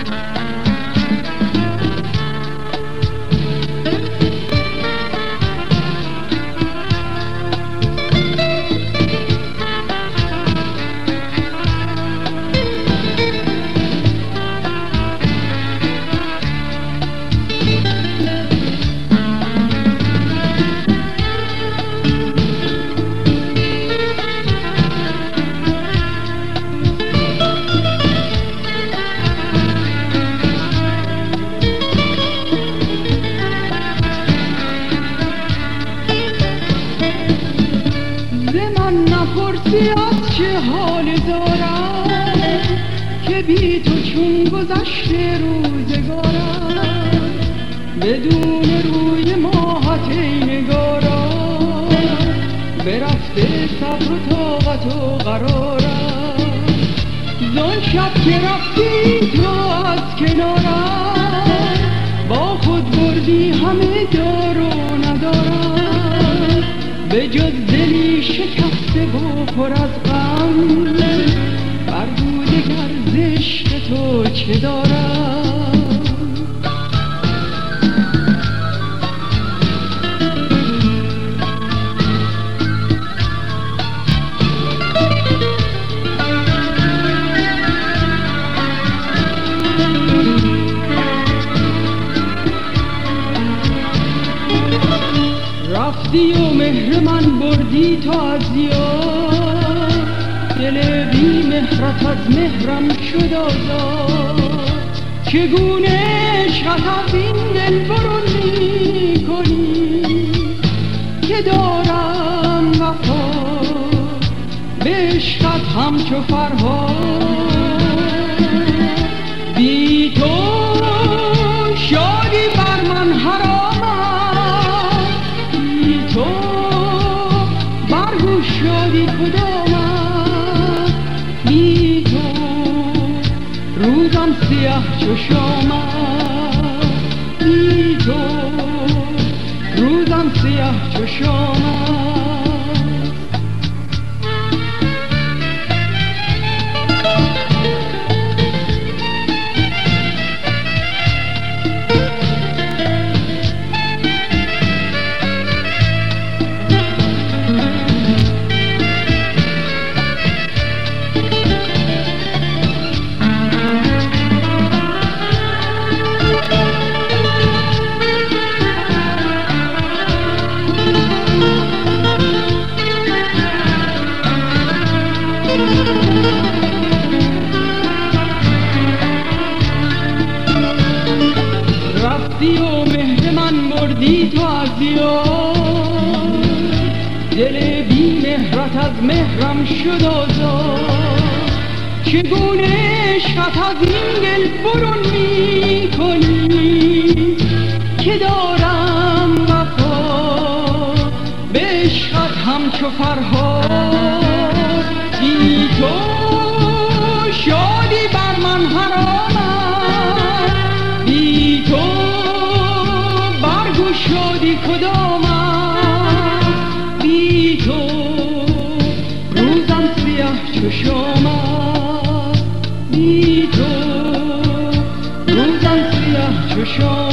نپرسی از چه حال دارم که بی تو چون گذشته روزگارم، بدون روی ماهت ای نگارم، برفته صبر و طاقت و قرارم. زان شب که رفتی تو از کنارم، با خود بردی همه دار و ندارم، به جز دلی شکسته و پر از غم، بر دگر ز عشق تو چه دارم. رفتی و مهر من بردی تو از یاد، دل بی مهرت از مهرم شد آزاد. چگونه عشقت از این دل برون می کنی که دارم وفا به عشقت همچو فرهاد. بی تو شادی بر من حرام، تو برگو شادی کدامم، بی تو روزم سیاه چو شامم، بی تو روزم سیاه چو شامم. رفتی و مهر من بردی تو از یاد، دل بی مهرت از مهرم شد آزاد. چگونه عشقت از این دل برون می کنی که دارم وفا به عشقت همچو فرهاد. بی تو شادی بر من حرامم، بی تو برگو شادی کدامم، بی تو روزم سیاه چو شامم، بی تو روزم سیاه چو شامم.